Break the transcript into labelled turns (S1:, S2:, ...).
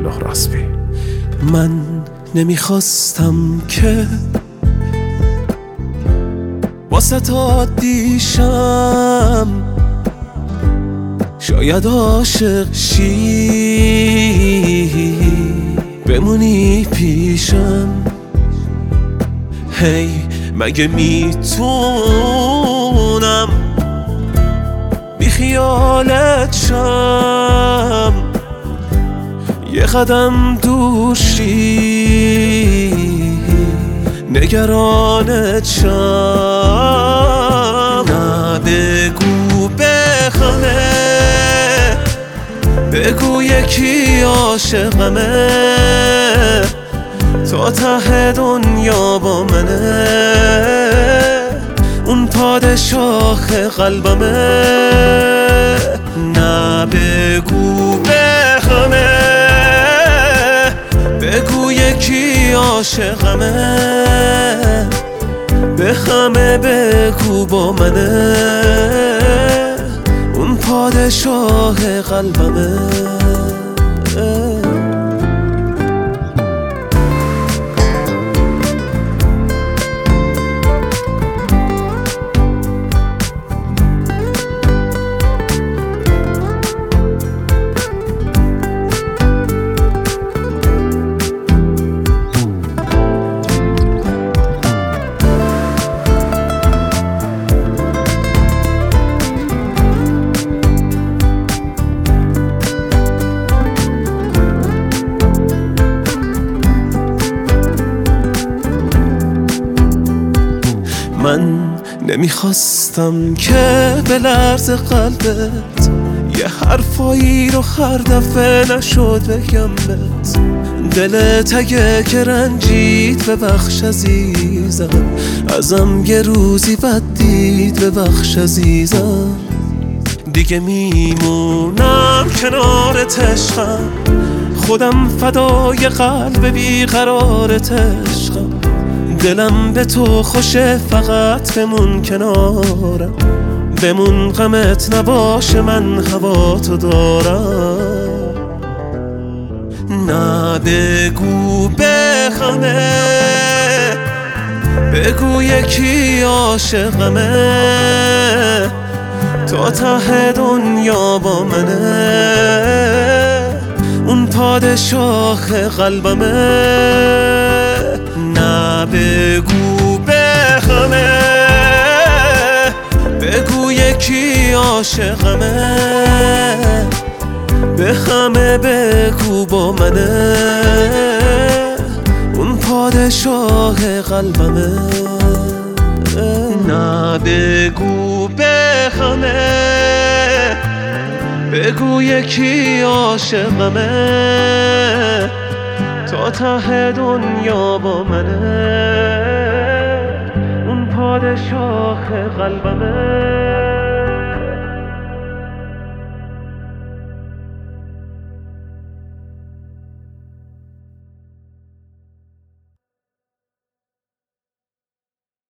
S1: الله راسبی.
S2: من نمیخواستم که واسه تا دیشم، شاید عاشق شی بمونی پیشم. هی مگه میتونم بی خیالت شم، یه قدم دور شی نگرانت شم. نه بگو بخمه، بگو یکی عاشقمه، تا ته دنیا با منه، اون پادشاه قلبمه. نه بگو بخمه، بگو یکی عاشقمه، بخمه بگو با منه، اون پادشاه قلبمه. من نمیخواستم که به لرز قلبت یه حرفایی رو هر دفعه نشد بگمت. دلت اگه که رنجید ببخش عزیزم، ازم یه روزی بد دید ببخش عزیزم. دیگه میمونم کنارت عشقم، خودم فدای قلب بیقرارت عشقم. دلم به تو خوشه فقط بمون کنارم، بمون غمت نباشه من هوا تو دارم. نه بگو بخمه، بگو یکی عاشقمه، تا ته دنیا با منه، اون پادشاه قلبمه. نه بگو بخمه، بگو یکی عاشقمه، بخمه بگو با منه، اون پادشاه قلبمه. نه بگو بخمه، بگو یکی عاشقمه، تا ته دنیا با منه، اون پادشاه قلبمه.